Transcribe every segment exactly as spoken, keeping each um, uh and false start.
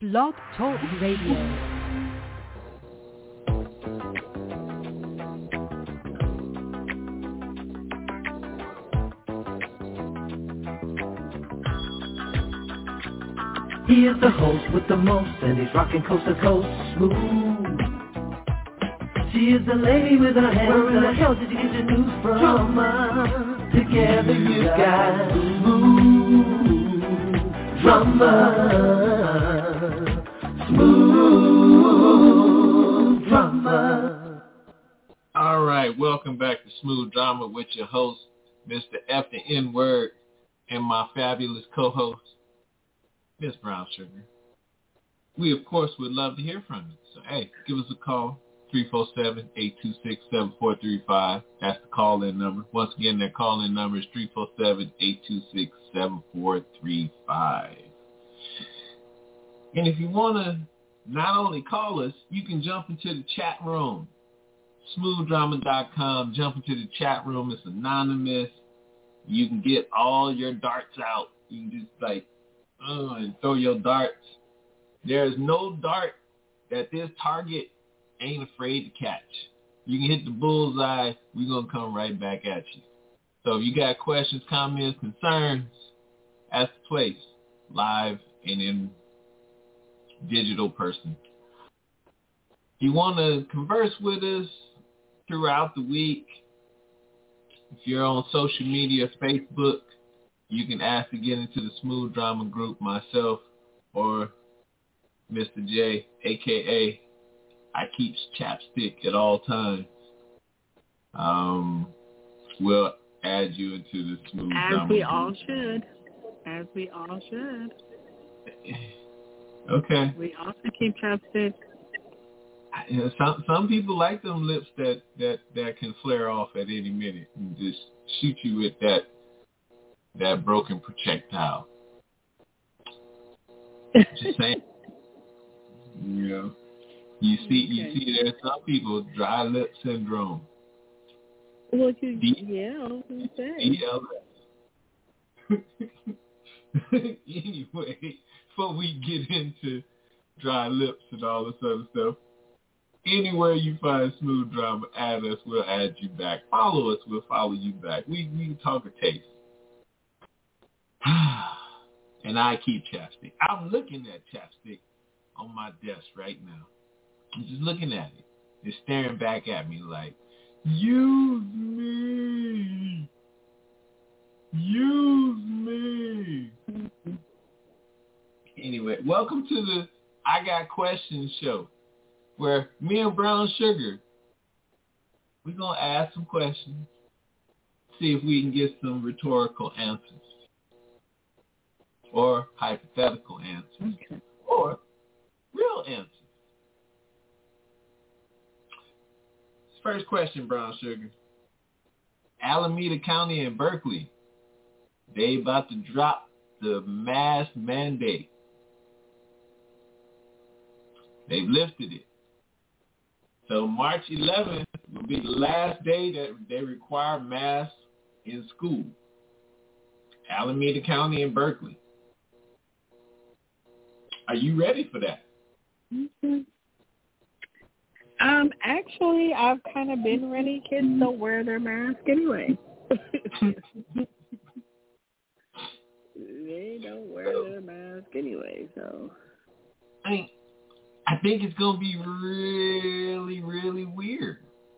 Blog Talk Radio. He is the host with the most, and he's rocking coast to coast smooth. She is the lady with her hands. Where in the hell did you get your news from? Drama. Together you got smooth drama. Smooth drama. All right, welcome back to Smooth Drama with your host, Mister F the N-Word, and my fabulous co-host, Miss Brown Sugar. We, of course, would love to hear from you. So, hey, give us a call, three four seven, eight two six, seven four three five. That's the call-in number. Once again, that call-in number is three four seven, eight two six, seven four three five. And if you want to not only call us, you can jump into the chat room, smooth drama dot com. Jump into the chat room. It's anonymous. You can get all your darts out. You can just, like, Uh, and throw your darts. There's no dart that this target ain't afraid to catch. You can hit the bullseye, we're going to come right back at you. So if you got questions, comments, concerns, ask the place, live and in digital person. If you want to converse with us throughout the week, if you're on social media, Facebook, you can ask to get into the Smooth Drama group, myself, or Mister J, a k a. I keeps chapstick at all times. Um, we'll add you into the Smooth As Drama we group. all should. As we all should. Okay. We also keep chapstick. You know, some some people like them lips that, that, that can flare off at any minute and just shoot you with that that broken projectile. Just saying. You know, you see, Okay. you see, there's some people dry lip syndrome. Well, you, D- yeah, I was going to say. D L S. Anyway, before we get into dry lips and all this other stuff, anywhere you find Smooth Drama, add us, we'll add you back. Follow us, we'll follow you back. We we talk a taste. And I keep chapstick. I'm looking at chapstick on my desk right now. I'm just looking at it. It's staring back at me like, use me. Use me. Anyway, welcome to the I Got Questions show, where me and Brown Sugar, we're going to ask some questions, see if we can get some rhetorical answers. Or hypothetical answers, Okay. or real answers. First question, Brown Sugar. Alameda County and Berkeley, they about to drop the mask mandate. They've lifted it. So March eleventh will be the last day that they require masks in school. Alameda County and Berkeley. Are you ready for that? Mm-hmm. Um, actually, I've kind of been ready. Kids don't wear their mask anyway. They don't wear their mask anyway, so. I mean, I think it's going to be really, really weird.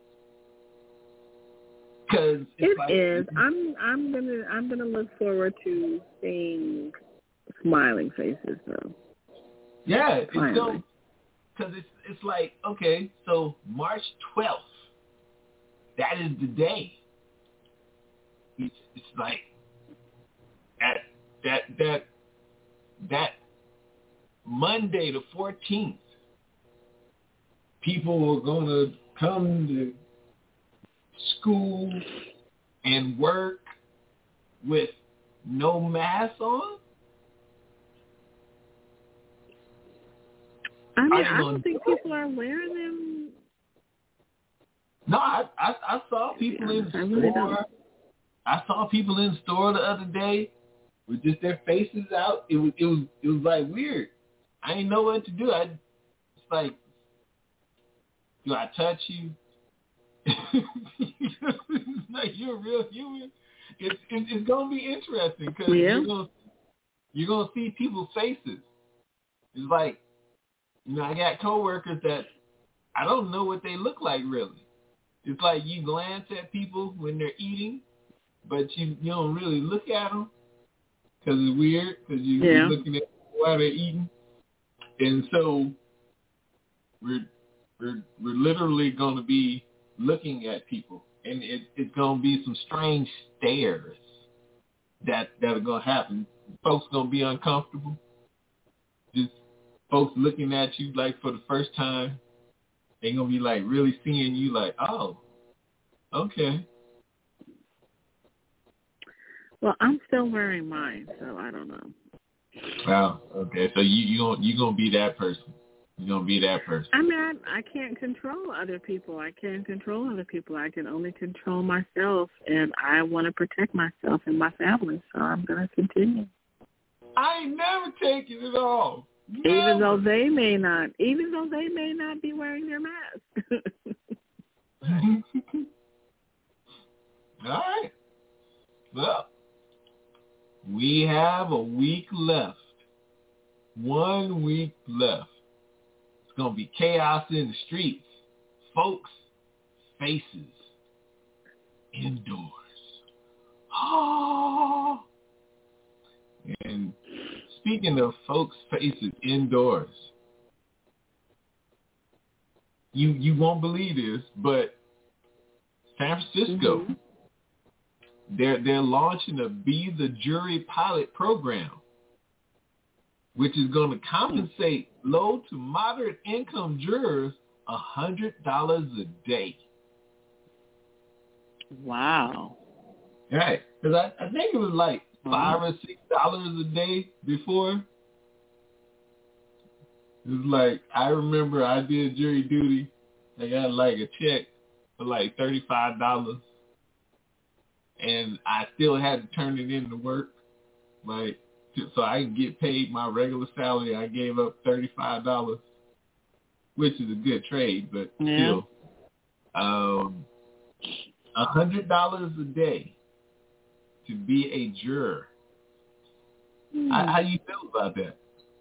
Cause it like, is. I'm. I'm gonna. I'm gonna look forward to seeing smiling faces, though. Yeah, it's Finally. going because it's it's like, okay, so March twelfth, that is the day. It's it's like at that that that Monday the fourteenth, people are gonna come to school and work with no mask on. I mean, I don't think do people are wearing them. No, I, I I saw people in the I really store. don't. I saw people in the store the other day with just their faces out. It was it was it was like weird. I ain't know what to do. I it's like, do I touch you? Like you're a real human. It's it, it's gonna be interesting because yeah. you're gonna you're gonna see people's faces. It's like, you know, I got coworkers that I don't know what they look like really. It's like you glance at people when they're eating, but you you don't really look at them because it's weird because you, yeah. you're looking at while they're eating, and so we're we're we're literally going to be looking at people, and it, it's going to be some strange stares that that are going to happen. Folks going to be uncomfortable. Just folks looking at you like for the first time. They're going to be like really seeing you like, oh, okay. Well, I'm still wearing mine, so I don't know. Wow. Okay. So you you gonna you gonna be that person. You're gonna be that person. I mean, I, I can't control other people. I can't control other people. I can only control myself, and I want to protect myself and my family, so I'm going to continue. I ain't never taken it off. Never. Even though they may not, even though they may not be wearing their mask. All right. Well, we have a week left. One week left. It's going to be chaos in the streets. Folks' faces indoors. Oh. And speaking of folks' faces indoors, you you won't believe this, but San Francisco, mm-hmm. they're they're launching a Be the Jury pilot program, which is going to compensate low to moderate income jurors a hundred dollars a day. Wow! Right, because I, I think it was like five or six dollars a day before. It was like, I remember I did jury duty. I got like a check for like thirty-five dollars, and I still had to turn it in to work, like so I could get paid my regular salary. I gave up thirty-five dollars, which is a good trade, but yeah. still, um, a hundred dollars a day to be a juror. Mm. How, how you feel about that?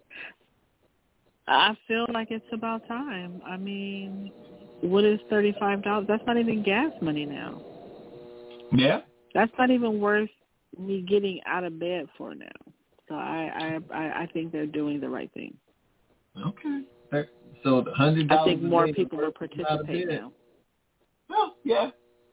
I feel like it's about time. I mean, what is thirty-five dollars? That's not even gas money now. Yeah. That's not even worth me getting out of bed for now. So I I, I think they're doing the right thing. Okay. So the hundred dollars. I think more people will participate now. Well, yeah.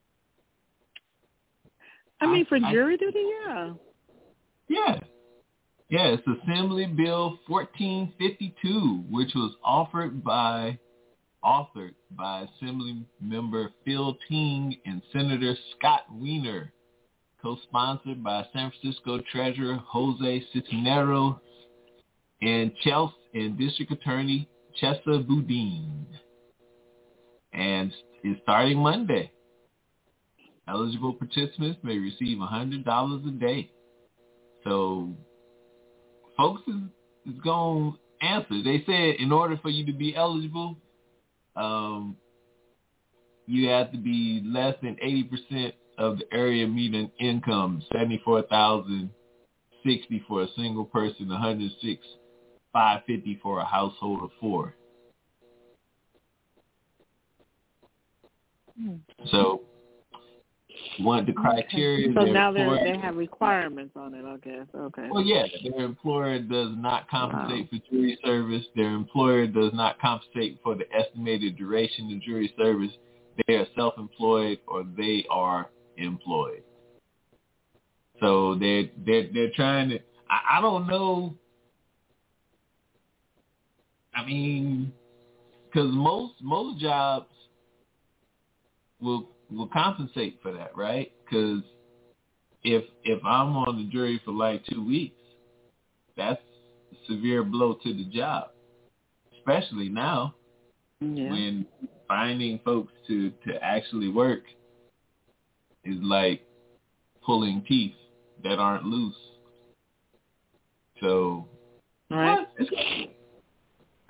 I mean, for I, jury duty, yeah. Yeah. Yeah, it's Assembly Bill fourteen fifty-two, which was offered by, authored by Assembly Member Phil Ting and Senator Scott Wiener, co-sponsored by San Francisco Treasurer Jose Cisneros and Chelsea and District Attorney Chesa Boudin. And it's starting Monday. Eligible participants may receive one hundred dollars a day. So folks is, is going to answer. They said in order for you to be eligible, um, you have to be less than eighty percent of the area median income, seventy-four thousand sixty for a single person, one hundred six thousand five hundred fifty for a household of four. Hmm. So want the criteria. So now they they have requirements on it, I guess. Okay. Well, yeah, their employer does not compensate wow. for jury service. Their employer does not compensate for the estimated duration of jury service. They are self-employed or they are employed. So they're they're they're trying to. I, I don't know. I mean, because most most jobs will. will compensate for that, right? Because if if I'm on the jury for like two weeks, that's a severe blow to the job, especially now yeah. when finding folks to, to actually work is like pulling teeth that aren't loose. So, all right. It's,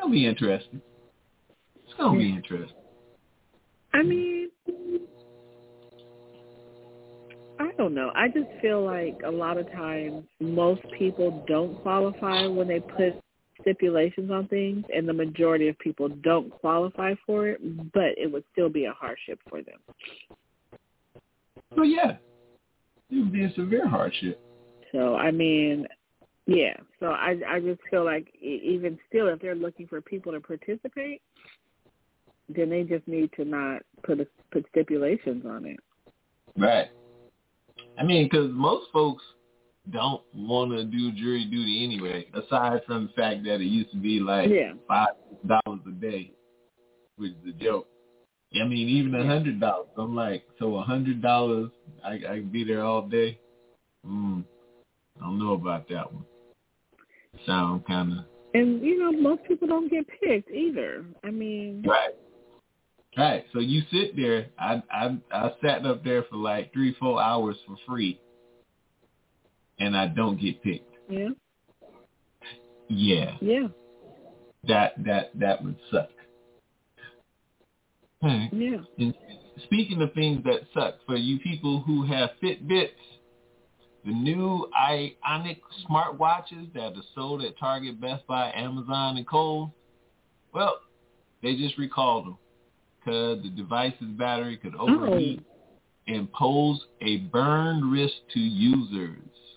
gonna be interesting. It's gonna be interesting. I mean, I don't know. I just feel like a lot of times most people don't qualify when they put stipulations on things, and the majority of people don't qualify for it, but it would still be a hardship for them. Well, yeah. It would be a severe hardship. So, I mean, yeah. So I I just feel like even still, if they're looking for people to participate, then they just need to not put a, put stipulations on it. Right. I mean, because most folks don't want to do jury duty anyway, aside from the fact that it used to be like yeah. five dollars a day, which is a joke. I mean, even a hundred dollars. I'm like, so a hundred dollars, I, I can be there all day. Hmm. I don't know about that one. Sound kind of. And you know, most people don't get picked either. I mean. Right. Right. So you sit there. I I I sat up there for like three four hours for free. And I don't get picked. Yeah. Yeah. Yeah. That that that would suck. Right. Yeah. And speaking of things that suck, for you people who have Fitbits, the new Ionic smartwatches that are sold at Target, Best Buy, Amazon, and Kohl's, well, they just recalled them because the device's battery could overheat oh. and pose a burn risk to users.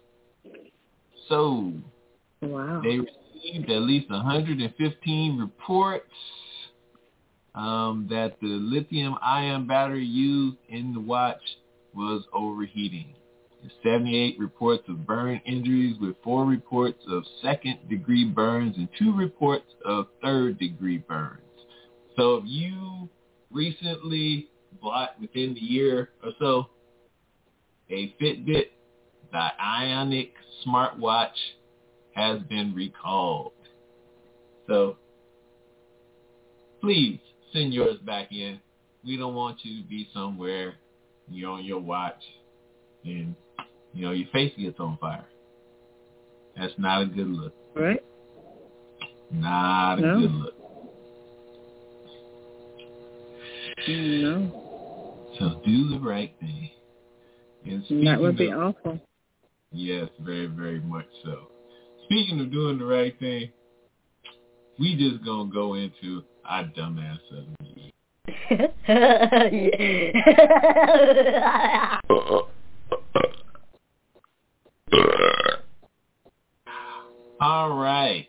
So wow. they received at least one hundred fifteen reports um, that the lithium-ion battery used in the watch was overheating. seventy-eight reports of burn injuries, with four reports of second-degree burns and two reports of third-degree burns. So if you recently bought within the year or so a Fitbit, the Ionic smartwatch has been recalled. So please send yours back in. We don't want you to be somewhere, you're on your watch, and, you know, your face gets on fire. That's not a good look. Right? Not a no. good look. No. So do the right thing. And that would be of, awful. Yes, very, very much so. Speaking of doing the right thing, we just gonna go into our dumbass of the week. All right.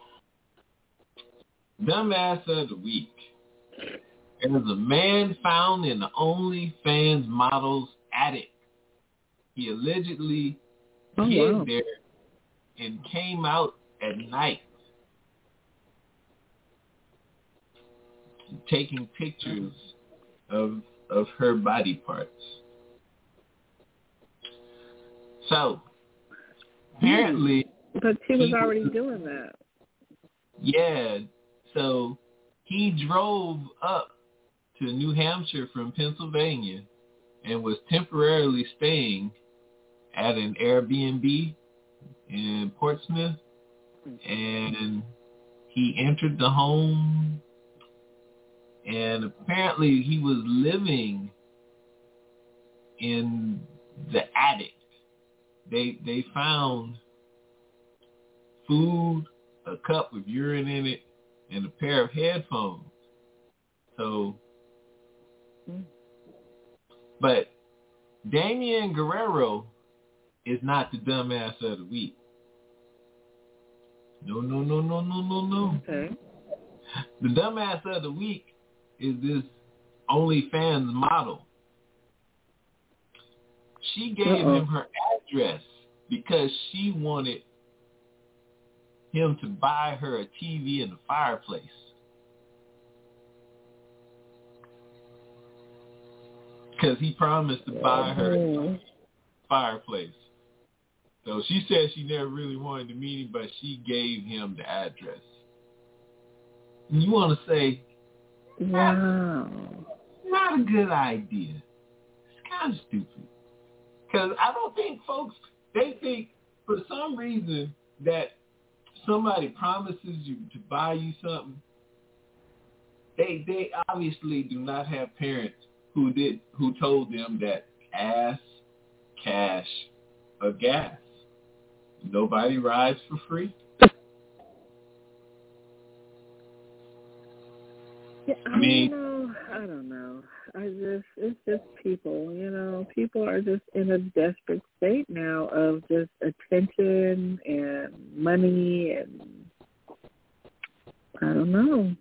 Dumbass of the week. There's a man found in the OnlyFans model's attic. He allegedly oh, hid wow. there and came out at night taking pictures of of her body parts. So apparently, but she was he, already doing that. Yeah. So he drove up to New Hampshire from Pennsylvania and was temporarily staying at an Airbnb in Portsmouth, and he entered the home, and apparently he was living in the attic. They they found food, a cup with urine in it, and a pair of headphones. So, but Damian Guerrero is not the dumbass of the week. No, no, no, no, no, no, no. Okay. The dumbass of the week is this OnlyFans model. She gave Uh-oh. him her address because she wanted him to buy her a T V and a fireplace. Because he promised to buy her a fireplace. So she said she never really wanted to meet him, but she gave him the address. And you want to say, wow, not a good idea. It's kind of stupid. Because I don't think folks, they think for some reason that somebody promises you to buy you something they they obviously do not have parents who did who told them that ass, cash, or gas. Nobody rides for free. Yeah, I, I mean, know, I don't know. I just, it's just people, you know. People are just in a desperate state now of just attention and money and I don't know.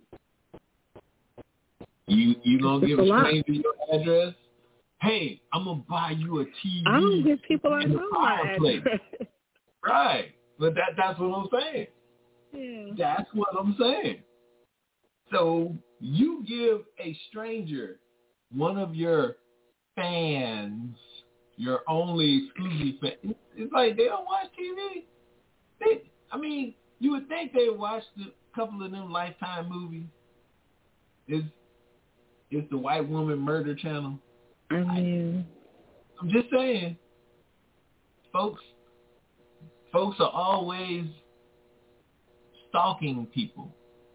You you gonna give a stranger your address? hey, I'm going to buy you a T V. I don't give people I know my address. Right. But that that's what I'm saying. Yeah. That's what I'm saying. So you give a stranger one of your fans, your only exclusive fan. It's like they don't watch T V. They, I mean, you would think they watched a couple of them Lifetime movies. Is is the White Woman Murder Channel? I mean, I'm just saying, folks. Folks are always stalking people.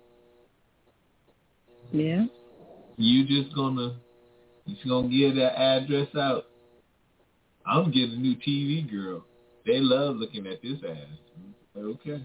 Yeah. You just gonna, you just gonna give that address out. I'm getting a new T V girl. They love looking at this ass. Okay.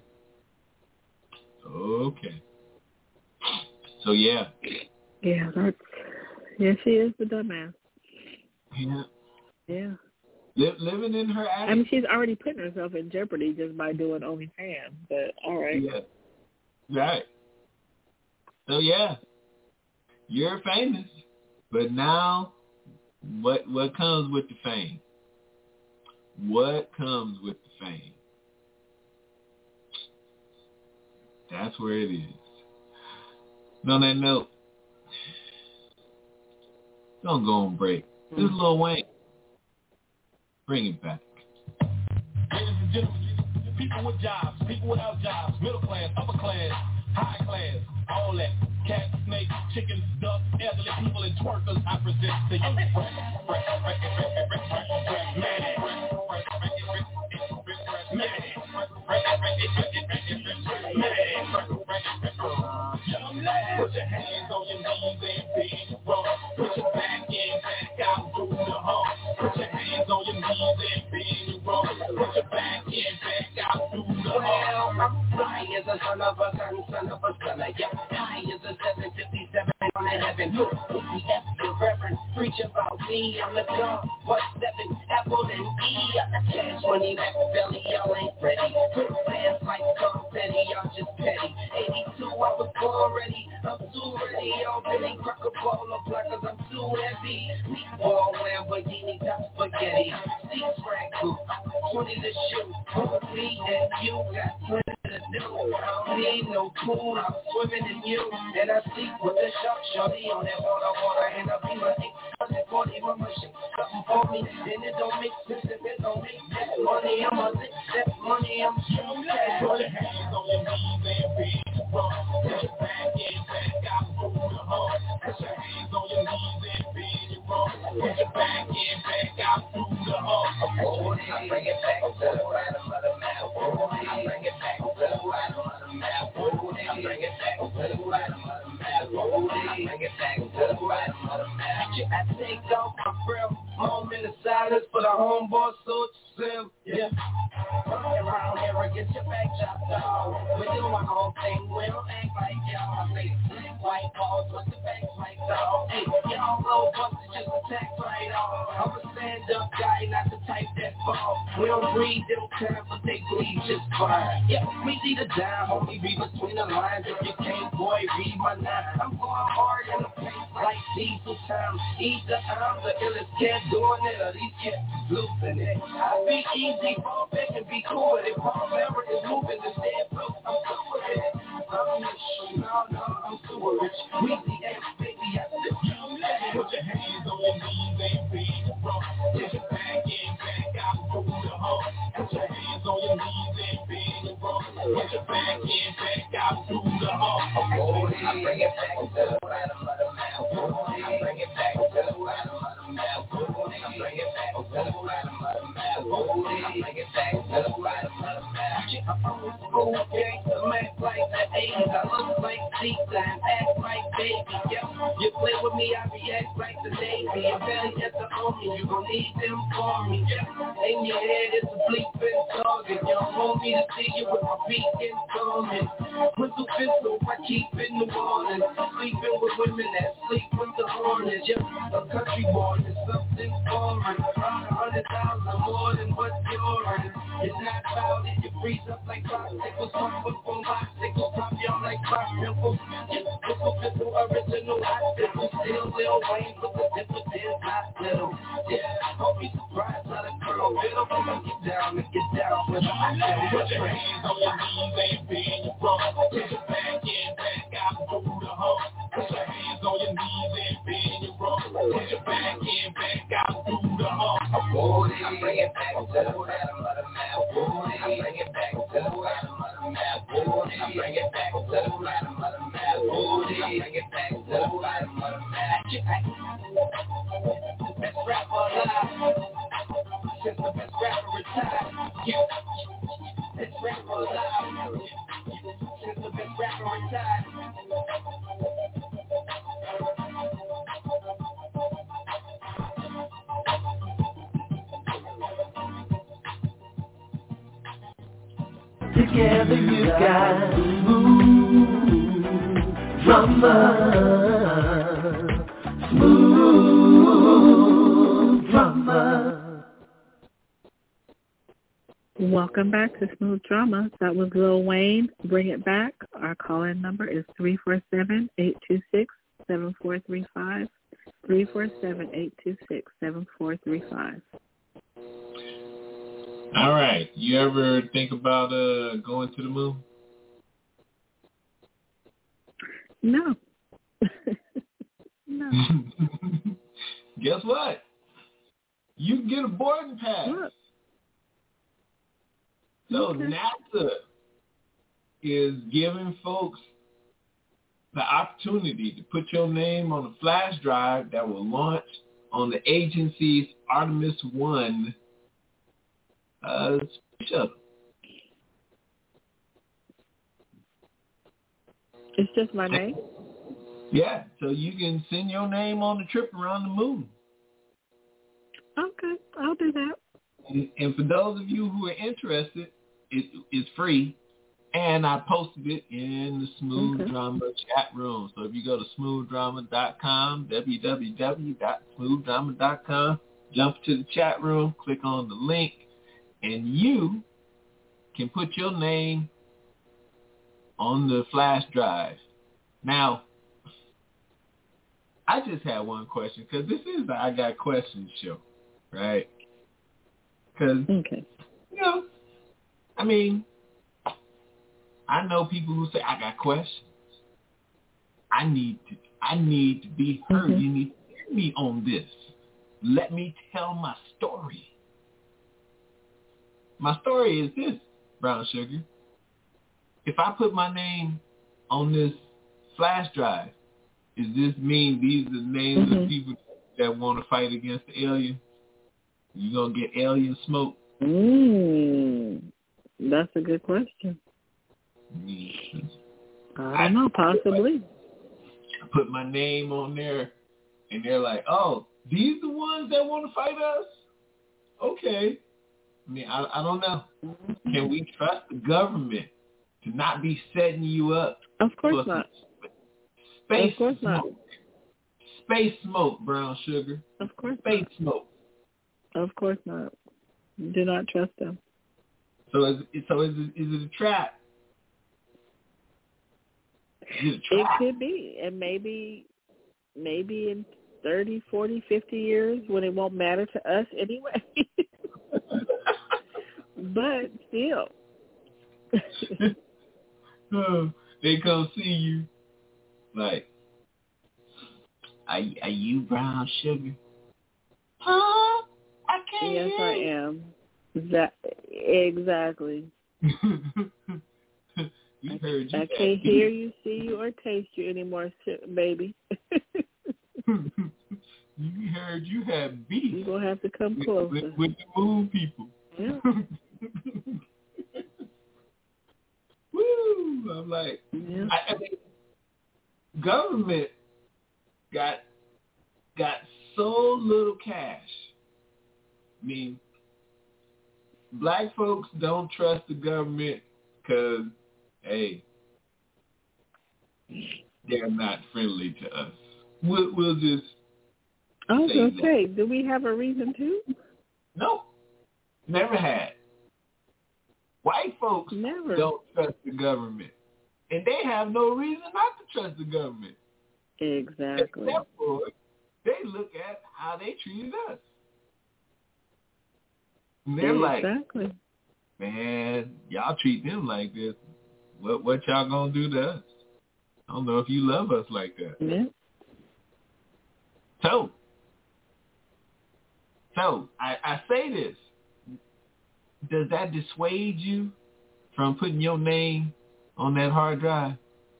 Okay. So yeah. Yeah, that's, yeah, she is the dumbass. Yeah. Yeah. Live, living in her attic. I mean, she's already putting herself in jeopardy just by doing OnlyFans, but all right. Yeah. Right. So yeah, you're famous, but now, what what comes with the fame? What comes with the fame? That's where it is. And on that note, don't go on break. This is Lil Wayne. Bring it back. Ladies and gentlemen, people with jobs, people without jobs, middle class, upper class, high class, all that. Cats, snakes, chickens, ducks, elderly people, and twerkers, I present to you. Young lad, put your hands on your knees and bend wrong. Put your back in, back out, do the hump. Put your hands on your knees and bend wrong. Put your back in, back out, do the hump. Well, I'm fly as a son of a gun, son of a gun, yeah. High as a seven fifty-seven on the heaven. Look, the F, the reverend, preach about me. I'm the God, what seven, apple and E. Cash money, Machiavelli, y'all ain't ready. Put plans like confetti, y'all just petty. eighty-two, I was born ready. I'm too ready. Y'all really crack a ball of blood cause I'm too heavy. Meatball, Lamborghini, top spaghetti. Six rack group, twenty to shoot. Me and you got plenty to do. I don't need no pool, I'm swimming in you. And I sleep with the shark shorty on that water, water. And I be my eight hundred forty with my shit. Something for me, and it don't make sense if it don't make that money. I'm a lick that money, I'm strong. Put your hands on your knees and bend wrong. Put your back in, back out, through the hump. Put your hands on your knees and bend wrong. Put your back in, back out, through the hump. I bring it back to the bottom of the map. I bring it back to the bottom of the map. I bring it back to the bottom of the map. I bring it back to the bottom of the map. I take off my breath, moment of silence for the homeboy, so it's Slim, yeah. Running around here and get your back chopped off. We do our own thing, we don't act like y'all. I say, white balls with the backs like dog. Hey, y'all low busted, just attack right off. I'm a stand-up guy, not the type that fall. We don't breed them kind, but they bleed just fine. Yeah, we need a dime, homie, read between the lines. If you can't, boy, read my nine. I'm going hard in the paint like diesel time. Either I'm the illest cat doing it, or these cats losing it. I be easy, fall back and be cool with it. Paul Maverick is moving the dead blue. I'm cool with it. I'm rich, no, no, I'm super rich. We the X, baby, I live you. Put your hands on your knees and bend wrong. Put your back in, back out, through the hump. Put your hands on your knees and bend wrong. Put your back in, back out, through the hump. I bring it back to the bottom of the map. I bring it back to the bottom of the map. I bring it back to the bottom of the map. I bring it back to the bottom of the map. I'm old school, gang, the man like the eighties. I I look like Caesar and act like baby. Yeah, you play with me, I react like the Navy. And belly at the army, you gon' need them for me. Yeah, in your head it's a bleeping target. You don't want me to see you with my beacon storming. Whistle pistol, I keep in the warning. Sleeping with women that sleep with the hornets. Yeah, a country boy is something foreign. Around a hundred thousand more than what you're in. It's not foul if you freeze up like popsicles. Pop up on bicycles, pop y'all like pop pimples. Yeah, whistle pistol, original hot pickle. Still Lil Wayne, but the difference is not little. Yeah, don't be surprised how the girl will. Get down and get down with the hot pickle. Put your hands on your knees and bend your bum. Put your back in, back out, do the hump. Put your hands on your knees and bend your bum. Put your back in, back out, do the hump. Booty, I bring it back to the bottom of the map. Booty, I bring it back to the bottom of the map. Booty, I bring it back to the bottom of the map. Booty, I bring it back to the bottom of the map. Best rapper alive. Since the best rapper retired. Yeah. Best rapper alive. Since the best rapper retired. Together you got smooth drama, smooth drama. Welcome back to Smooth Drama. That was Lil Wayne, Bring It Back. Our call-in number is three four seven, eight two six, seven four three five, three four seven, eight two six, seven four three five. All right. You ever think about uh, going to the moon? No. No. Guess what? You can get a boarding pass. What? So Okay. NASA is giving folks the opportunity to put your name on a flash drive that will launch on the agency's Artemis one uh, space shuttle. It's just my name? Yeah, so you can send your name on the trip around the moon. Okay, I'll do that. And, and for those of you who are interested, it, it's free. And I posted it in the Smooth Okay. Drama chat room. So if you go to smooth drama dot com, w w w dot smooth drama dot com, jump to the chat room, click on the link, and you can put your name on the flash drive. Now, I just had one question, because this is the I Got Questions show, right? Because, Okay. you know, I mean, I know people who say, I got questions. I need to I need to be heard. Mm-hmm. You need to hear me on this. Let me tell my story. My story is this, Brown Sugar. If I put my name on this flash drive, does this mean these are the names Mm-hmm. of people that want to fight against the aliens? You going to get alien smoke? Mm, that's a good question. Yes. I don't know, possibly. I put my name on there, and they're like, oh, these the ones that want to fight us? Okay. I mean, I, I don't know. Can we trust the government to not be setting you up? Of course for not. Space Of course not. smoke. Space smoke, Brown Sugar. Of course Space not. smoke. Of course not. Do not trust them. So is it, so is it, is it a trap? Is it a It trap? could be. And maybe maybe in thirty, forty, fifty years when it won't matter to us anyway. But still. Oh, they come see you like, are, are you Brown Sugar? Huh? I can't Yes, hear I you. am. That, exactly. We heard you. I can't hear you, see you, or taste you anymore, baby. We heard you had beef. You're going to have to come with, closer. with, with the moon people. Yeah. Woo! Woo! I'm like, Yeah. I, I mean, government got got so little cash. I mean, black folks don't trust the government because, hey, they're not friendly to us. We'll, we'll just I was say going to that. say, do we have a reason to? No, never had. White folks Never. don't trust the government, and they have no reason not to trust the government. Exactly. Except for they look at how they treated us. And they're exactly. like, man, y'all treat them like this. What what y'all gonna do to us? I don't know if you love us like that. Yeah. So, so I, I say this. Does that dissuade you from putting your name on that hard drive?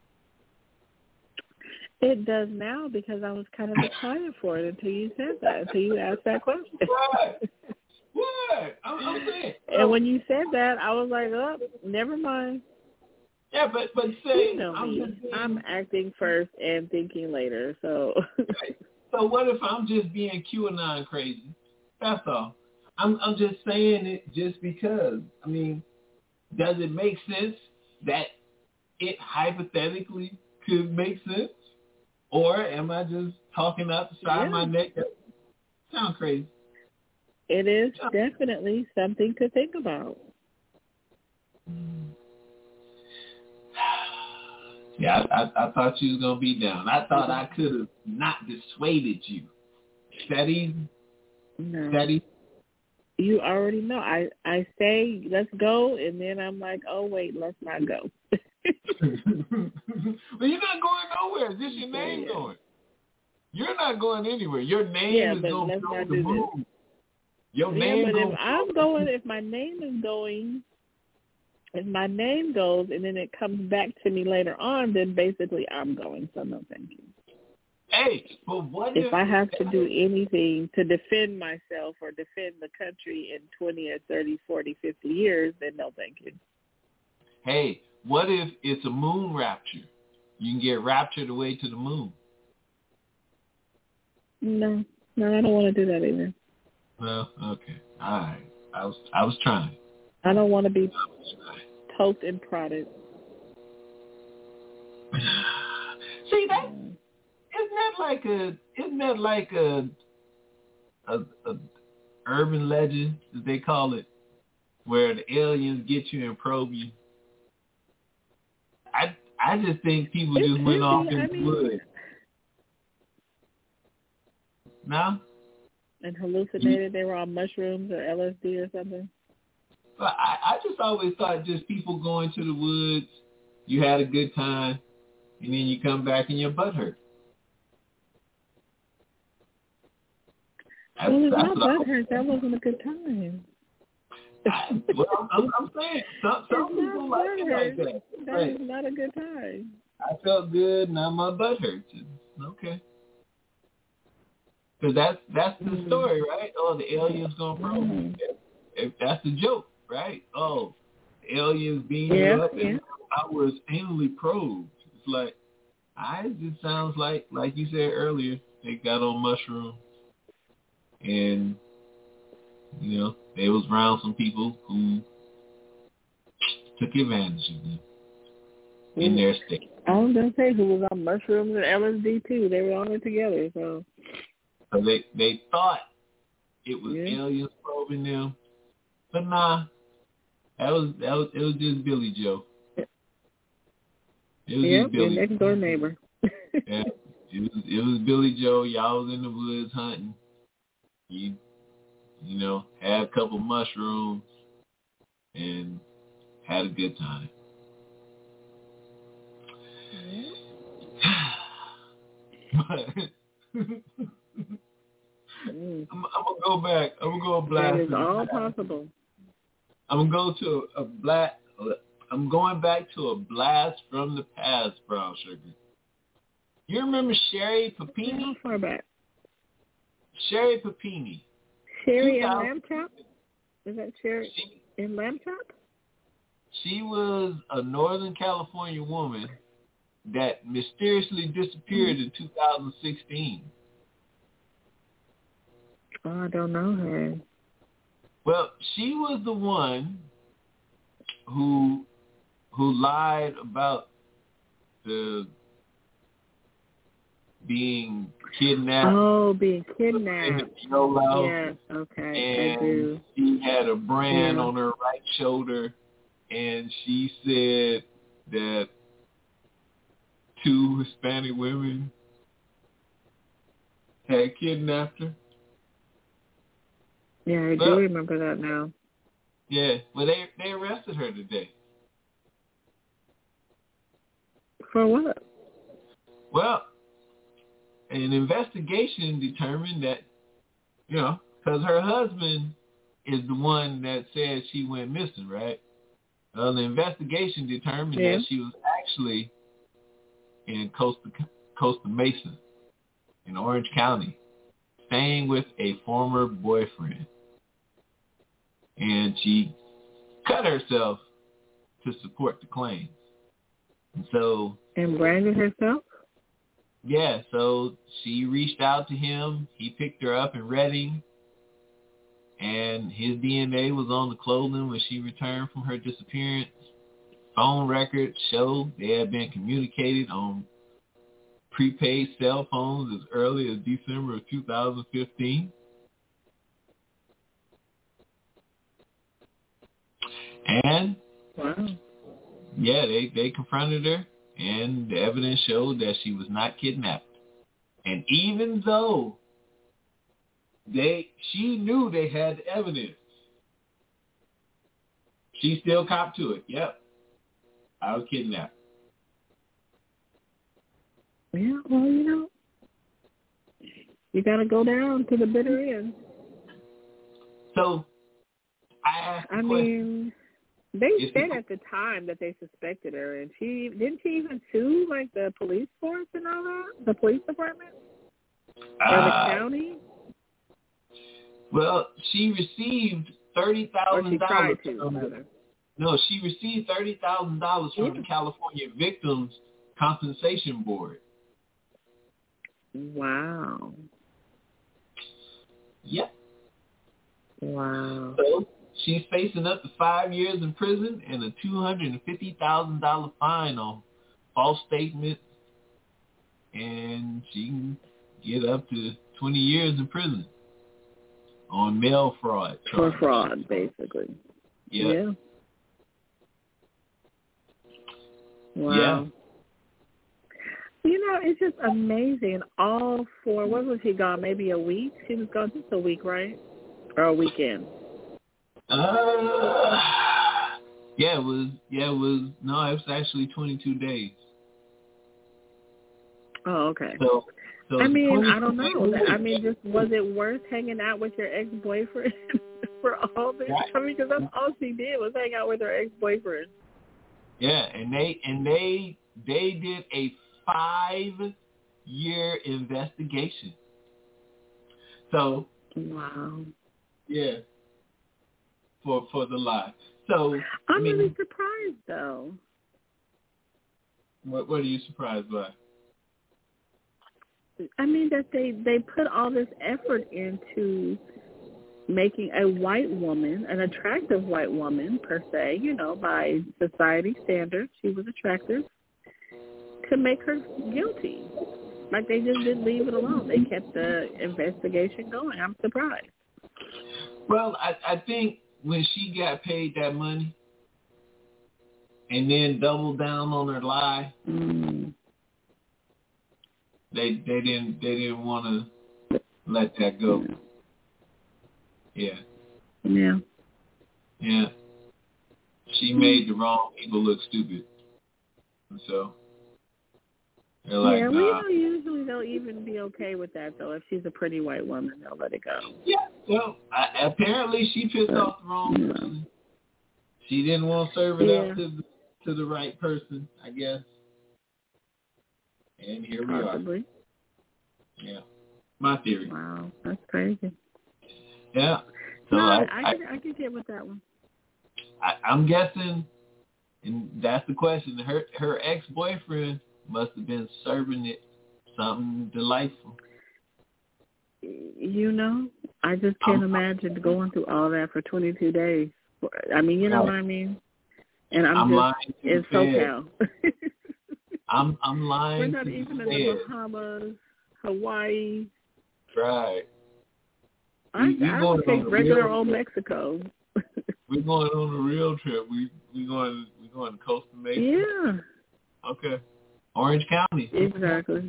It does now because I was kind of excited for it until you said that, until you asked that question. What? What? I'm, I'm saying. And when you said that, I was like, oh, never mind. Yeah, but but say You know I'm me. just being, I'm acting first and thinking later. So. So what if I'm just being QAnon crazy? That's all. I'm I'm just saying it just because. I mean, does it make sense that it hypothetically could make sense, or am I just talking out the side Yeah. of my neck? That sounds crazy. It is definitely something to think about. Yeah, I, I, I thought you was gonna be down. I thought I could have not dissuaded you. That easy? No. That easy? You already know. I, I say, let's go, and then I'm like, oh, wait, let's not go. Well, you're not going nowhere. It's just your name Yeah. going. You're not going anywhere. Your name Yeah, is but going to let's go not the do moon. Your Yeah, name but if gonna I'm go- going, if my name is going, if my name goes and then it comes back to me later on, then basically I'm going. So no, thank you. Hey, but what if, If I have to do anything to defend myself or defend the country in twenty or thirty, forty, fifty years, then no, thank you. Hey, what if it's a moon rapture? You can get raptured away to the moon. No, no, I don't want to do that either. Well, okay, all right. I was I was trying. I don't want to be I was trying. poked and prodded. See that? Isn't that like a isn't that like a a, a urban legend, as they call it, where the aliens get you and probe you? I I just think people It just could went off be, in I the mean- woods. No? And hallucinated, they were on mushrooms or L S D or something. But I, I just always thought just people going to the woods, you had a good time, and then you come back and your butt hurt. That's, Well, if that's my what I- butt hurt, that wasn't a good time. I, well, I'm, I'm saying some, some If people my like butt it like hurt, that. that Right. is not a good time. I felt good, now my butt hurts. Okay. Because that's that's the Mhm. story, right? Oh, the aliens gonna probe you. Mhm. If that's the joke, right? Oh, the aliens beam Yeah, you up, yeah. and I was anally probed. It's like, I it just sounds like, like you said earlier, they got on mushrooms, and you know they was around some people who took advantage of them in their state. I was gonna say who was on mushrooms and L S D too. They were on it together. So So they they thought it was Yeah. aliens probing them, but nah, that was that was it was just Billy Joe. It was yeah, just your Billy. next door neighbor. Yeah, it was it was Billy Joe. Y'all was in the woods hunting. You you know had a couple mushrooms and had a good time. But Mm. I'm, I'm gonna go back. I'm gonna go That blast. is all possible. I'm gonna go to a, a black. I'm going back to a blast from the past, Brown Sugar. You remember Sherry Papini? How far back? Sherry Papini. Sherry and two thousand lamb chop? Is that Sherry She, and lamb chop? she was a Northern California woman that mysteriously disappeared in two thousand sixteen. Oh, I don't know her. Well, she was the one who who lied about the being kidnapped. Oh, being kidnapped. Yolo, yes, okay, and I do. she had a brand yeah. on her right shoulder, and she said that two Hispanic women had kidnapped her. Yeah, I well, do remember that now. Yeah, well, they they arrested her today. For what? Well, an investigation determined that, you know, because her husband is the one that said she went missing, right? Well, the investigation determined yeah. that she was actually in Costa Costa Mesa in Orange County, staying with a former boyfriend. And she cut herself to support the claims. And so... And branded herself? Yeah, so she reached out to him. He picked her up in Redding. And his D N A was on the clothing when she returned from her disappearance. Phone records show they had been communicated on prepaid cell phones as early as December of two thousand fifteen. And, wow. yeah, they, they confronted her, and the evidence showed that she was not kidnapped. And even though they she knew they had the evidence, she still copped to it. Yep, I was kidnapped. Yeah, well, you know, you got to go down to the bitter end. So, I asked the I question, mean... They Is said the, at the time that they suspected her, and she didn't she even sue like the police force and all that, the police department uh, or the county. Well, she received thirty thousand dollars. To, no, she received thirty thousand dollars from yeah. the California Victims Compensation Board. Wow. Yep. Wow. So she's facing up to five years in prison and a two hundred fifty thousand dollars fine on false statements, and she can get up to twenty years in prison on mail fraud charges. For fraud, basically. Yep. Yeah. Wow. Yeah. You know, it's just amazing. All for, what was he gone? Maybe a week? She was gone just a week, right? Or a weekend? Uh, yeah, it was, yeah, it was, no, it was actually twenty-two days. Oh, okay. So, so I mean, I don't know. I mean, just was it worth hanging out with your ex-boyfriend for all this? Right. I mean, because that's all she did was hang out with her ex-boyfriend. Yeah, and they and they they did a five-year investigation. So, wow. Yeah. For for the lie. So I'm I mean, really surprised, though. What what are you surprised by? I mean that they, they put all this effort into making a white woman, an attractive white woman per se, you know, by society standards, she was attractive, to make her guilty. Like they just didn't leave it alone. They kept the investigation going. I'm surprised. Well, I, I think when she got paid that money and then doubled down on her lie, mm. they they didn't they didn't want to let that go. Yeah. Yeah. Yeah. She made the wrong people look stupid. And so they're like, yeah, nah. well, you know, usually they'll even be okay with that, though. If she's a pretty white woman, they'll let it go. Yeah, well, I, apparently she pissed but, off the wrong yeah. person. She didn't want to serve it yeah. up to the, to the right person, I guess. And here we Possibly. are. Yeah, my theory. Wow, that's crazy. Yeah. So no, I, I, I, can, I can get with that one. I, I'm guessing And that's the question. Her her ex-boyfriend must have been serving it something delightful. You know, I just can't I'm, imagine going through all that for twenty-two days. I mean, you know right. what I mean? And I'm, I'm just in SoCal. I'm I'm lying. We're not even in the Bahamas, Hawaii. Right. I, we, I would take regular old Mexico. We're going on a real trip. We we going we going to Costa Mesa. Yeah. Okay. Orange County. Exactly.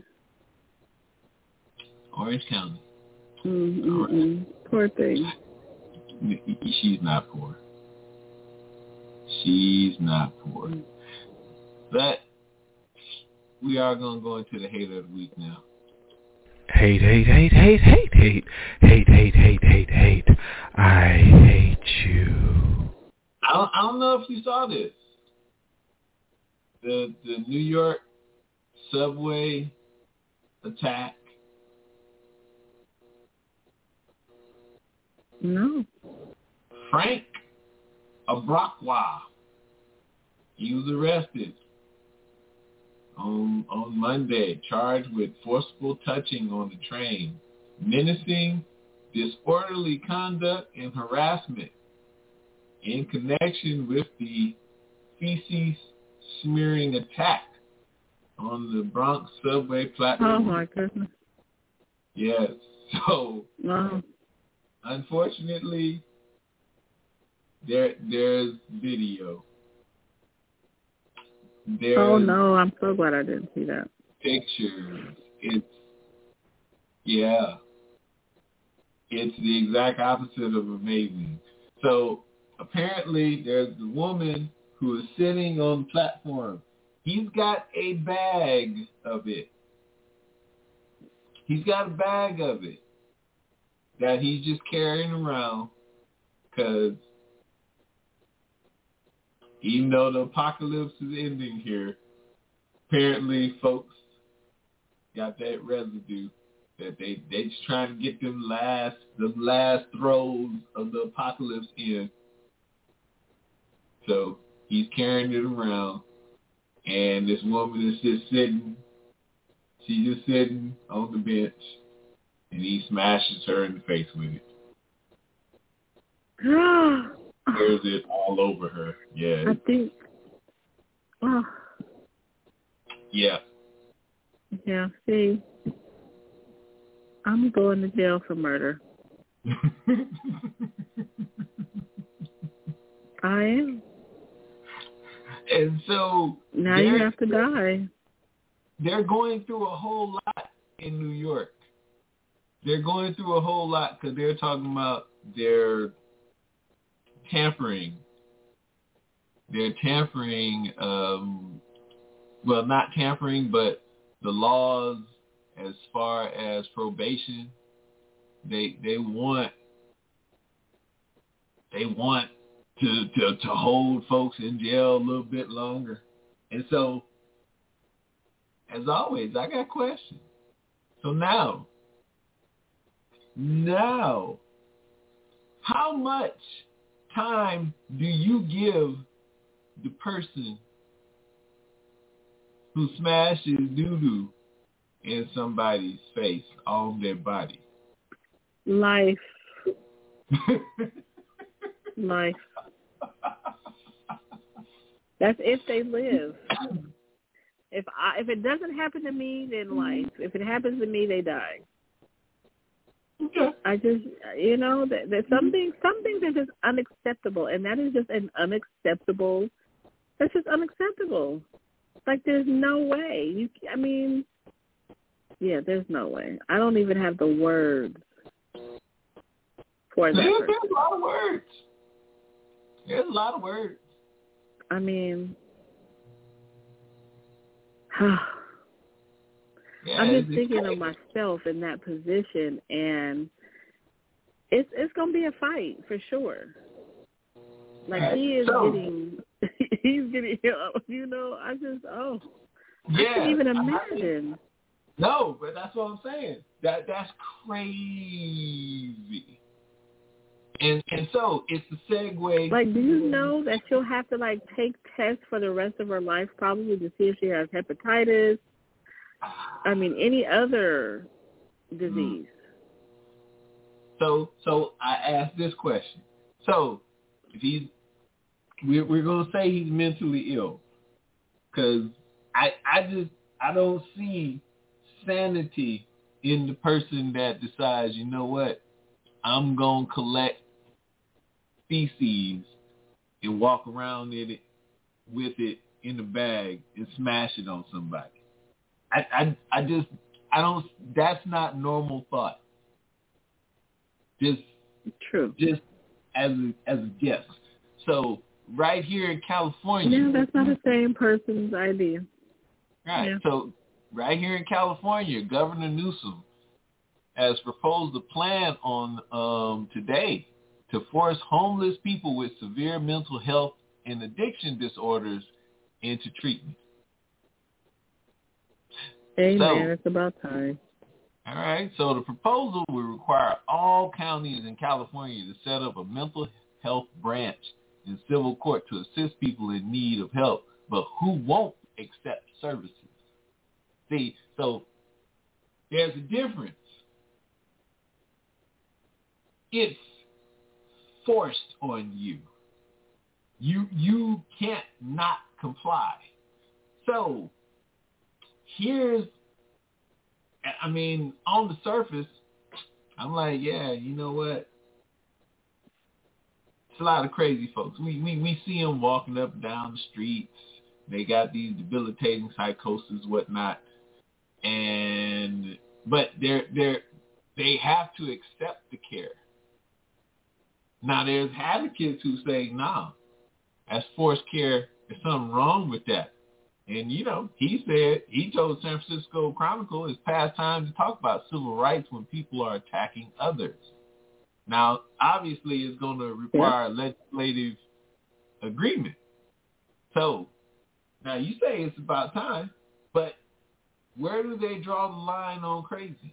Orange County. Mm-mm. Poor thing. She's not poor. She's not poor. Mm. But we are going to go into the hate of the week now. Hate, hate, hate, hate, hate, hate, hate, hate, hate, hate, hate. I hate you. I don't, I don't know if you saw this. The the New York subway attack. No. Frank Abrakwa. He was arrested on on Monday, charged with forcible touching on the train, menacing, disorderly conduct, and harassment in connection with the feces smearing attack on the Bronx subway platform. Oh my goodness. Yes. So, wow. Unfortunately, there there's video. There's oh no, I'm so glad I didn't see that. Pictures. It's yeah. It's the exact opposite of amazing. So apparently there's the woman who is sitting on the platform. He's got a bag of it. He's got a bag of it that he's just carrying around because even though the apocalypse is ending here, apparently folks got that residue that they they just trying to get them last the last throes of the apocalypse in. So he's carrying it around, and this woman is just sitting. She's just sitting on the bench, and he smashes her in the face with it. There's it all over her. Yeah. I think. Oh. Yeah. Yeah. See, I'm going to jail for murder. I am. And so now you have to die. They're going through a whole lot in New York. They're going through a whole lot because they're talking about their tampering. They're tampering, um, well, not tampering, but the laws as far as probation. They they want they want to, to to hold folks in jail a little bit longer. And so, as always, I got questions. So now, now, how much time do you give the person who smashes doo-doo in somebody's face on their body? Life. Life. That's if they live. If I, if it doesn't happen to me, then life. If it happens to me, they die. Okay. I just, you know, that, that some things, some things are just unacceptable, and that is just an unacceptable. That's just unacceptable. Like there's no way. You, I mean, yeah, there's no way. I don't even have the words for that. There's, person. there's a lot of words. There's a lot of words. I mean, yeah, I'm just thinking crazy. Of myself in that position, and it's it's gonna be a fight for sure. Like right. he is so, getting, he's getting, you know. I just oh, yeah, I can't even imagine. I, no, but that's what I'm saying. That that's crazy. And and so it's a segue. Like, do you know that she'll have to, like, take tests for the rest of her life probably to see if she has hepatitis? I mean, any other disease. So so I asked this question. So if he's, we're, we're going to say he's mentally ill, because I, I just, I don't see sanity in the person that decides, you know what, I'm going to collect feces and walk around in it with it in a bag and smash it on somebody. I, I, I just, I don't, that's not normal thought. Just, True. Just as a, as a guess. So right here in California. Yeah, that's not the same person's idea. Right. Yeah. So right here in California, Governor Newsom has proposed a plan on um, today to force homeless people with severe mental health and addiction disorders into treatment. Amen. So, it's about time. All right. So the proposal will require all counties in California to set up a mental health branch in civil court to assist people in need of help, but who won't accept services. See, so there's a difference. It's forced on you. You you can't not comply. So here's, I mean, on the surface, I'm like, yeah, you know what? It's a lot of crazy folks. We we, we see them walking up and down the streets. They got these debilitating psychosis, whatnot, and but they're they're they have to accept the care. Now, there's advocates who say, no, that's forced care. There's something wrong with that. And, you know, he said, he told San Francisco Chronicle it's past time to talk about civil rights when people are attacking others. Now, obviously, it's going to require yeah. legislative agreement. So, now you say it's about time, but where do they draw the line on crazy?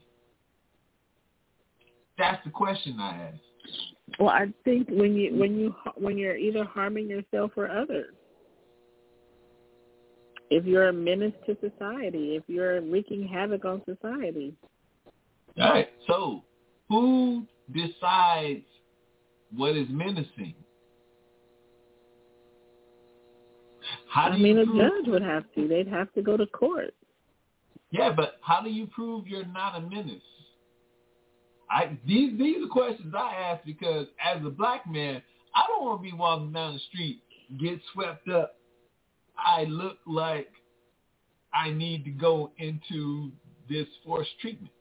That's the question I ask. Well, I think when you when you when you're either harming yourself or others, if you're a menace to society, if you're wreaking havoc on society. All right. So, who decides what is menacing? How do I mean, you a prove- judge would have to. They'd have to go to court. Yeah, but how do you prove you're not a menace? I, these these are questions I ask because as a black man, I don't want to be walking down the street, get swept up. I look like I need to go into this forced treatment.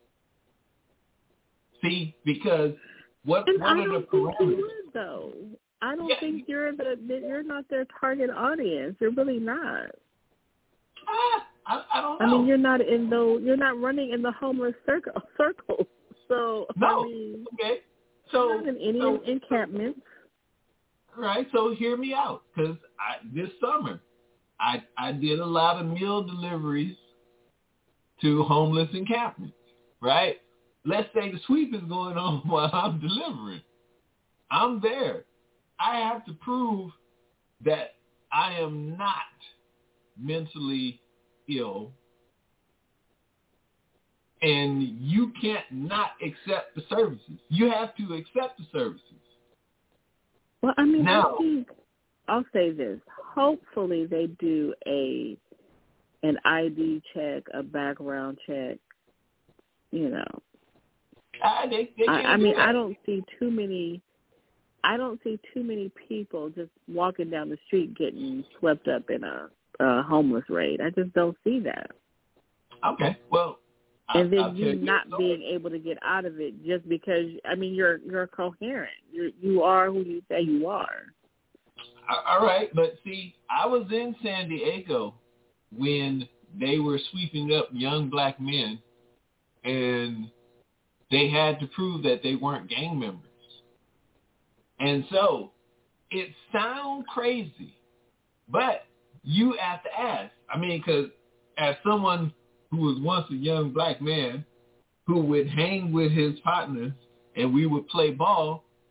See, because what and one I of don't the think parameters, you would, though. I don't yeah. think you're the that you're not their target audience. You're really not. Ah, I, I don't know. I mean, you're not in though. You're not running in the homeless circle circle. So no, I mean, okay. So not in any so, encampments. Right. So hear me out, because this summer I I did a lot of meal deliveries to homeless encampments. Right. Let's say the sweep is going on while I'm delivering. I'm there. I have to prove that I am not mentally ill. And you can't not accept the services. You have to accept the services. Well, I mean, now, I think I'll say this. Hopefully, they do a an I D check, a background check. You know, I, they, they I, can't I do mean, that. I don't see too many. I don't see too many people just walking down the street getting swept up in a, a homeless raid. I just don't see that. Okay, well. And then I'll you you not so. being able to get out of it just because, I mean, you're you're coherent. You you are who you say you are. All right, but see, I was in San Diego when they were sweeping up young black men, and they had to prove that they weren't gang members. And so it sounds crazy, but you have to ask. I mean, because as someone who was once a young black man who would hang with his partners and we would play ball,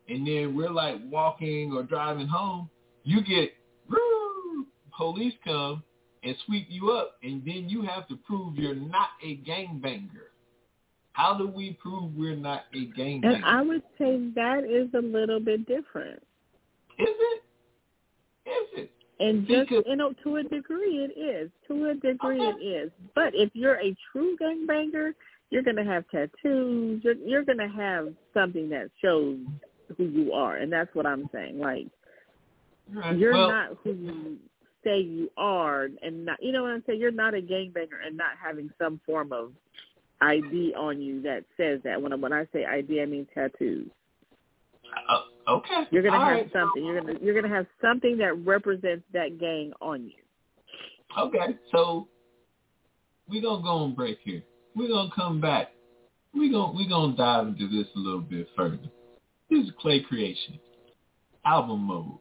and then we're like walking or driving home, you get, woo, police come and sweep you up, and then you have to prove you're not a gangbanger. How do we prove we're not a gangbanger? And I would say that is a little bit different. Is it? Is it? And just, Because, you know, to a degree it is. To a degree okay. it is. But if you're a true gangbanger, you're going to have tattoos. You're, you're going to have something that shows who you are. And that's what I'm saying. Like, right. you're well, not who you say you are. And not, you know what I'm saying? You're not a gangbanger and not having some form of I D on you that says that. When, when I say I D, I mean tattoos. Uh, okay. You're gonna All have right. something. You're gonna you're gonna have something that represents that gang on you. Okay, so we're gonna go on break here. We're gonna come back. We're gonna we're gonna dive into this a little bit further. This is Clay Creation, album mode.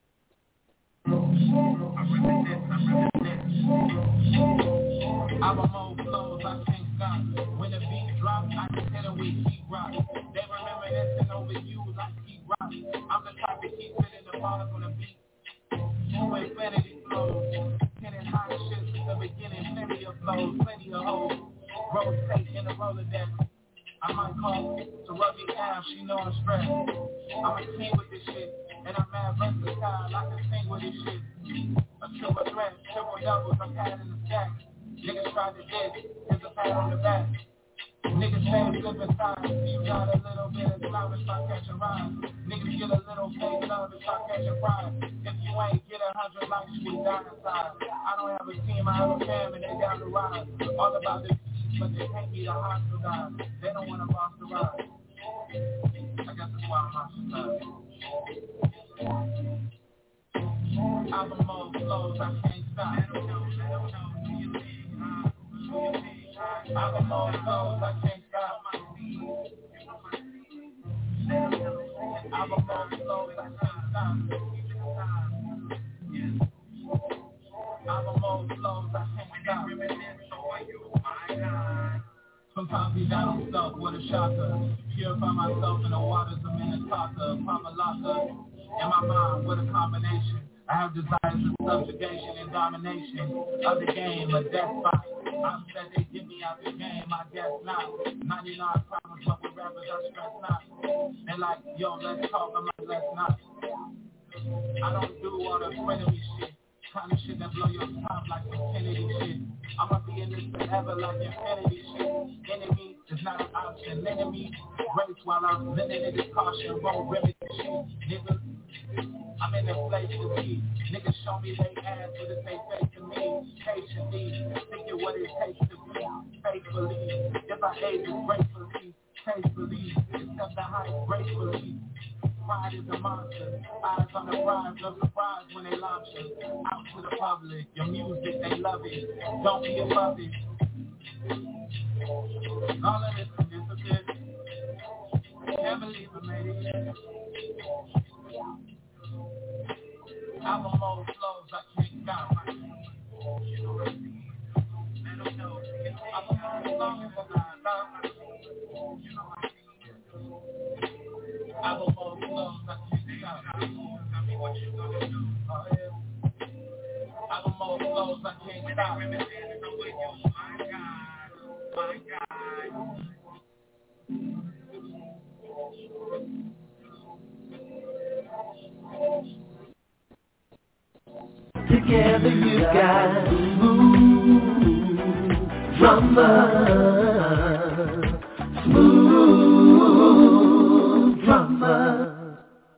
Album mode flows, I can't stop. When the beat drops, I can hit it with heat rock. They reminiscing over you like heat rock. I'm the type to keep hitting the bars on the beat. To infinity flows. Hitting hot shit since the beginning. Plenty of flows, plenty of hoes. Rotate in the Rolodex. I might call to rub me down, she know I'm stressed. I'm a king with this shit, and I'm mad versatile, I can sing with this shit. A triple threat, triple doubles, I'm padding the stack. Niggas try to diss, here's a pat on the back. Niggas say I'm flipping sides, you got a little bit of clout if I catch a ride. Niggas get a little fake love if I catch a pride. If you ain't get a hundred likes, you will die inside. I don't have a team, I have a fam, and they down the ride. All about the but they can't be the hostile guys. They don't want to boss the ride. I guess that's why I'm ostracized. Album mode flows, I can't stop. Album mode flows, I can't stop. Album mode flows, I can't stop. Album mode flows, I can't stop. Sometimes we down stuck with a shocker. Purify myself in the waters of Minnetonka. Papa locker in my mind with a combination. I have desires of subjugation and domination of the game, a death fight. I'm said they get me out the game, I guess not. ninety-nine problems, but with rappers I stress not. They're like, yo, let's talk, I'm like, let's not. I don't do all the frenemy shit. Kind of shit that blow your top like some Kennedy shit. I'ma be in this forever like infinity shit. Enemy is not an option. Enemy race while I'm living in this caution. Roll remedy shit. Niggas, I'm in this place to be. Niggas show me they ass with it they face to me. Patiently, thinking what it takes to be. Faithfully, if I age it gracefully. Tastefully, accept the hype gracefully. Pride is a monster. Eyes on the prize, no surprise when they launch it. Out to the public, your music, they love it. Don't be above it. All of this can disappear. Can't believe I made it. Album mode flows, I can't stop. Album mode flows, I can't stop. Album mode flows, I can't stop. Tell me what you gonna do. Oh, yeah. Album mode flows, I can't stop. My God, my God. Together you got smooth drama, smooth drama.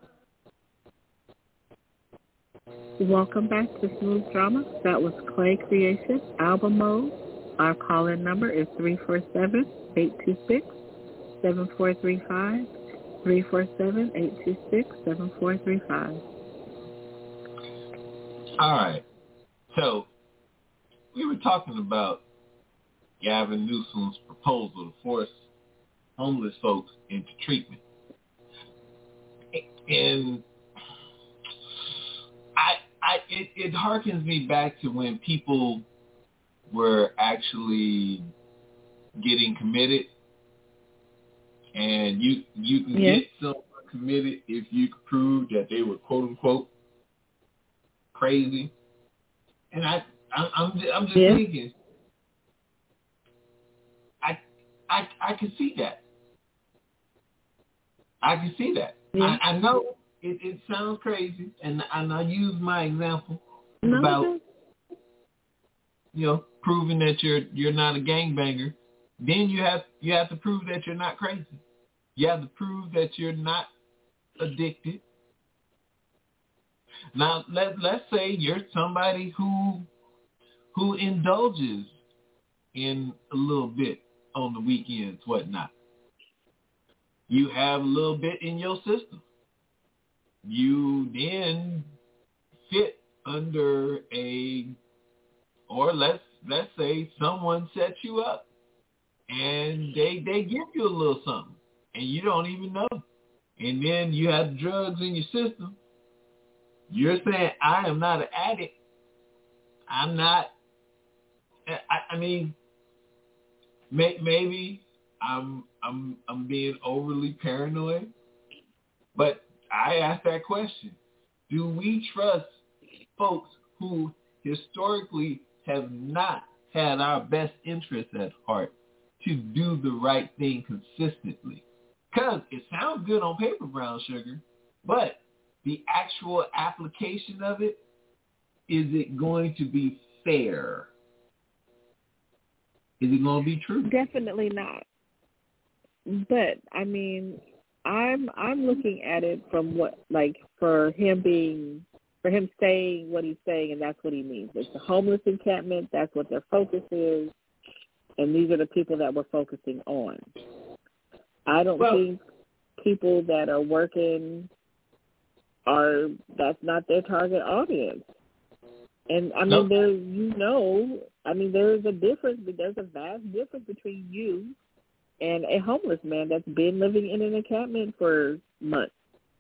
Welcome back to Smooth Drama. That was Clay Creation, album mode. Our call-in number is three four seven, eight two six, seven four three five, three four seven, eight two six, seven four three five. All right. So we were talking about Gavin Newsom's proposal to force homeless folks into treatment. And I, I, it, it harkens me back to when people were actually getting committed, and you you can yeah. get some committed if you could prove that they were quote unquote crazy. And I, I I'm, I'm just yeah. thinking, I, I, I can see that. I can see that. Yeah. I, I know it, it sounds crazy, and and I use my example No, about no. you know proving that you're you're not a gangbanger. Then you have you have to prove that you're not crazy. You have to prove that you're not addicted. Now let let's say you're somebody who who indulges in a little bit on the weekends, whatnot. You have a little bit in your system. You then fit under a, or let's let's say someone sets you up and they they give you a little something and you don't even know. And then you have drugs in your system. You're saying, I am not an addict. I'm not, I, I mean, may, maybe I'm I'm I'm being overly paranoid, but I ask that question. Do we trust folks who historically have not had our best interests at heart to do the right thing consistently? Because it sounds good on paper, Brown Sugar, but the actual application of it, is it going to be fair? Is it going to be true? Definitely not. But I mean, I'm I'm looking at it from what, like, for him being, for him saying what he's saying, and that's what he means. It's a homeless encampment. That's what their focus is, and these are the people that we're focusing on. I don't Well, think people that are working are, that's not their target audience. And I mean, Nope. there, you know, I mean, there's a difference, but there's a vast difference between you and a homeless man that's been living in an encampment for months.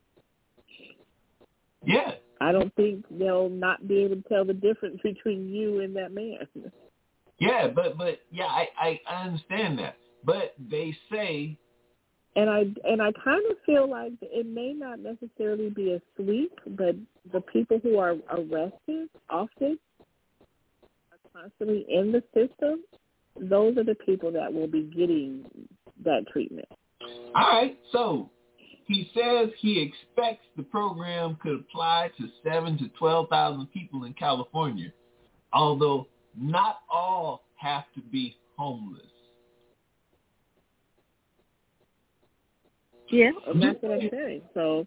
Yeah. I don't think they'll not be able to tell the difference between you and that man. Yeah, but, but yeah, I, I, I understand that. But they say... And I and I kind of feel like it may not necessarily be a sweep, but the people who are arrested often are constantly in the system. Those are the people that will be getting that treatment. All right, so he says he expects the program could apply to seven to twelve thousand people in California, although not all have to be homeless. Yeah, that's what I'm saying. So,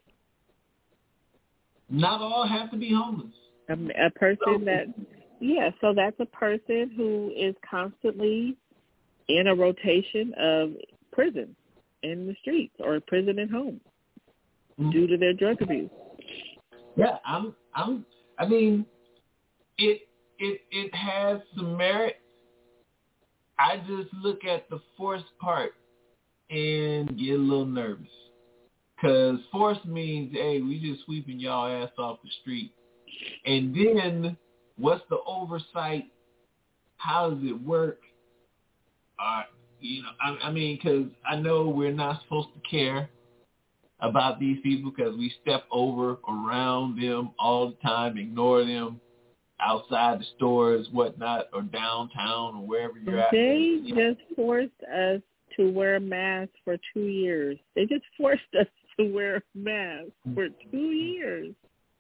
not all have to be homeless. A, a person that, yeah, so that's a person who is constantly in a rotation of prison in the streets or prison at home mm-hmm. due to their drug abuse. Yeah, I'm, I'm, I mean, it, it, it has some merit. I just look at the forced part and get a little nervous. Because force means, hey, we just sweeping y'all ass off the street. And then what's the oversight? How does it work? Uh, you know, I, I mean, because I know we're not supposed to care about these people because we step over around them all the time, ignore them outside the stores, whatnot, or downtown or wherever you're at. They just forced us to wear masks for two years. They just forced us to wear masks for two years.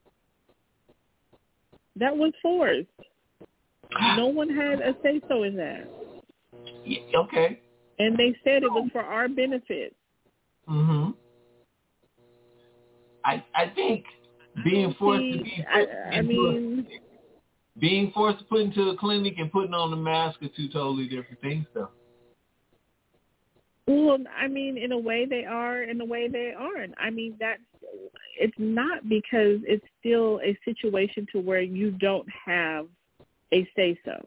That was forced. No one had a say-so in that. Yeah, okay. And they said it was for our benefit. Mm-hmm. I I think being forced See, to be put I, I mean, a, being forced to put into a clinic and putting on a mask are two totally different things, though. Well, I mean, in a way they are, in a way they aren't. I mean, that's, it's not because it's still a situation to where you don't have a say-so.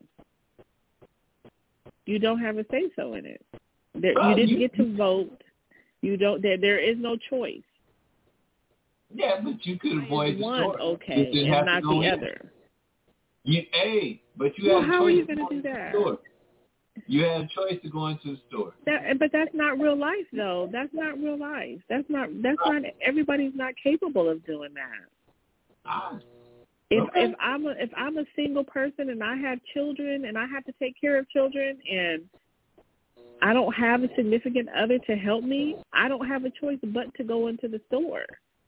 You don't have a say-so in it. There, well, you didn't you, get to vote. You don't. There, there is no choice. Yeah, but you could avoid the one store. okay, you and not the in. other. You, hey, but you well, have how a choice are you going to do the that? store. You had a choice to go into the store. That, but that's not real life, though. That's not real life. That's not. That's not. Everybody's not capable of doing that. Ah, if okay. if I'm a if I'm a single person and I have children and I have to take care of children and I don't have a significant other to help me, I don't have a choice but to go into the store.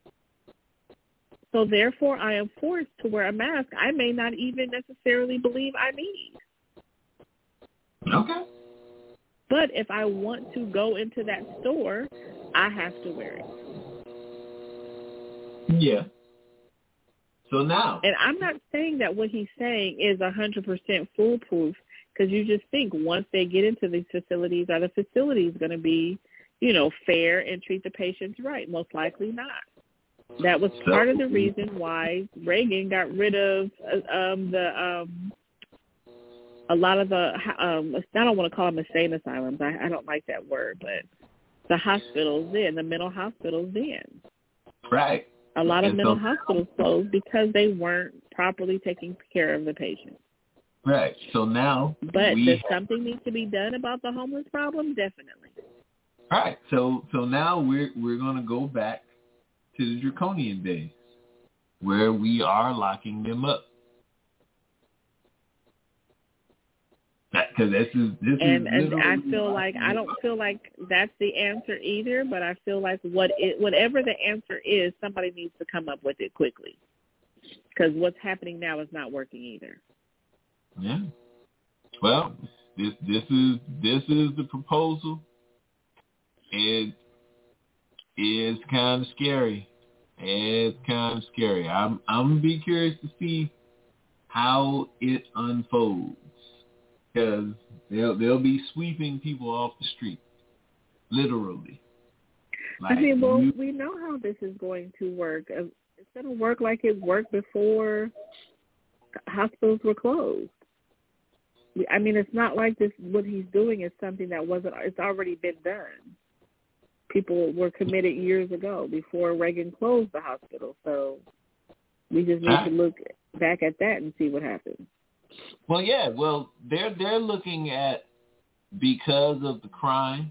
So therefore, I am forced to wear a mask I may not even necessarily believe I need. Okay. But if I want to go into that store, I have to wear it. Yeah. So now. And I'm not saying that what he's saying is one hundred percent foolproof, because you just think once they get into these facilities, are the facilities going to be, you know, fair and treat the patients right? Most likely not. That was part of the reason why Reagan got rid of um, the um, a lot of the, um, I don't want to call them insane asylums. I, I don't like that word, but the hospitals then, the mental hospitals then. Right. A lot of and mental so, hospitals closed because they weren't properly taking care of the patients. Right. So now. But we, does something need to be done about the homeless problem? Definitely. Right. So so now we're we're going to go back to the draconian days, where we are locking them up. Because this is this and, is and I feel like I don't feel like that's the answer either. But I feel like what it, whatever the answer is, somebody needs to come up with it quickly. Because what's happening now is not working either. Yeah. Well, this this is this is the proposal. It is kind of scary. It's kind of scary. I'm I'm gonna be curious to see how it unfolds, because they'll they'll be sweeping people off the street, literally. Like I mean, well, you, we know how this is going to work. It's going to work like it worked before hospitals were closed. I mean, it's not like this. What he's doing is something that wasn't. It's already been done. People were committed years ago before Reagan closed the hospital. So we just need to look back at that and see what happens. Well, yeah. Well, they're they're looking at, because of the crime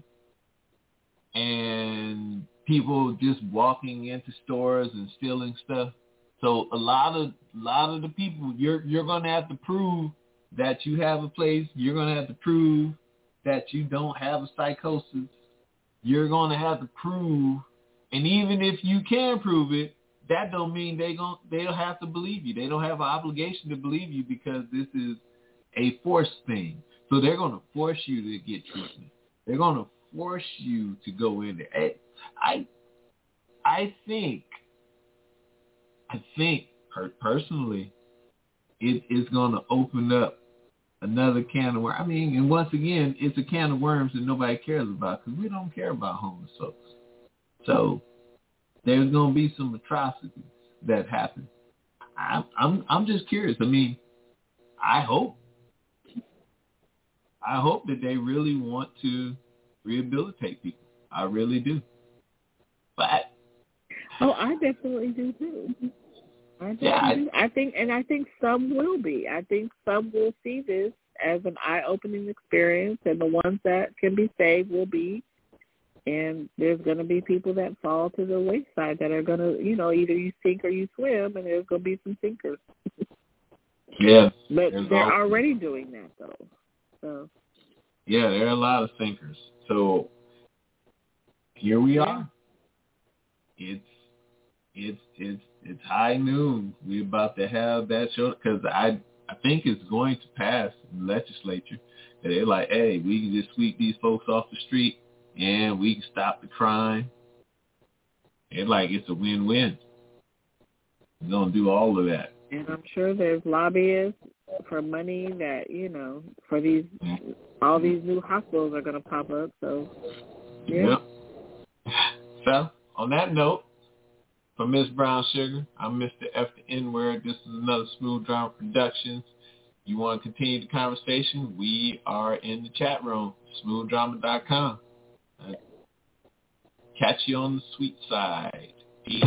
and people just walking into stores and stealing stuff. So a lot of a lot of the people, you're you're going to have to prove that you have a place. You're going to have to prove that you don't have a psychosis. You're going to have to prove, and even if you can prove it, that don't mean they gon' they'll have to believe you. They don't have an obligation to believe you, because this is a force thing. So they're going to force you to get treatment. They're going to force you to go in there. I, I think, I think per- personally, it is going to open up another can of worms. I mean, and once again, it's a can of worms that nobody cares about, because we don't care about homeless folks. So there's going to be some atrocities that happen. I'm, I'm, I'm just curious. I mean, I hope, I hope that they really want to rehabilitate people. I really do. But oh, I definitely do too. I definitely yeah, I, do. I think, and I think some will be. I think some will see this as an eye-opening experience, and the ones that can be saved will be. And there's going to be people that fall to the wayside that are going to, you know, either you sink or you swim, and there's going to be some sinkers. yeah. But they're also, already doing that, though. So. Yeah, there are a lot of sinkers. So here we are. It's it's it's it's high noon. We're about to have that show, because I I think it's going to pass in the legislature. And they're like, hey, we can just sweep these folks off the street, and we can stop the crime. They're like, it's a win-win. We're gonna do all of that. And I'm sure there's lobbyists for money that, you know, for these, all these new hospitals are going to pop up. So, yeah. Yep. So, on that note, for Miss Brown Sugar, I'm Mister F the N-Word. This is another Smooth Drama Productions. You want to continue the conversation? We are in the chat room, smooth drama dot com. Uh, catch you on the sweet side. Peace.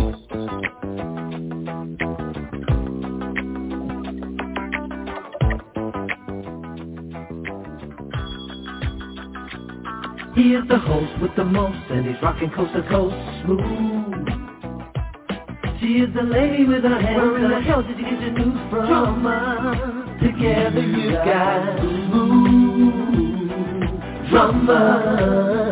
He is the host with the most, and he's rocking coast to coast smooth. She is the lady with her hands. Where in the hell did you get your news from? Drama. Together you got smooth drama.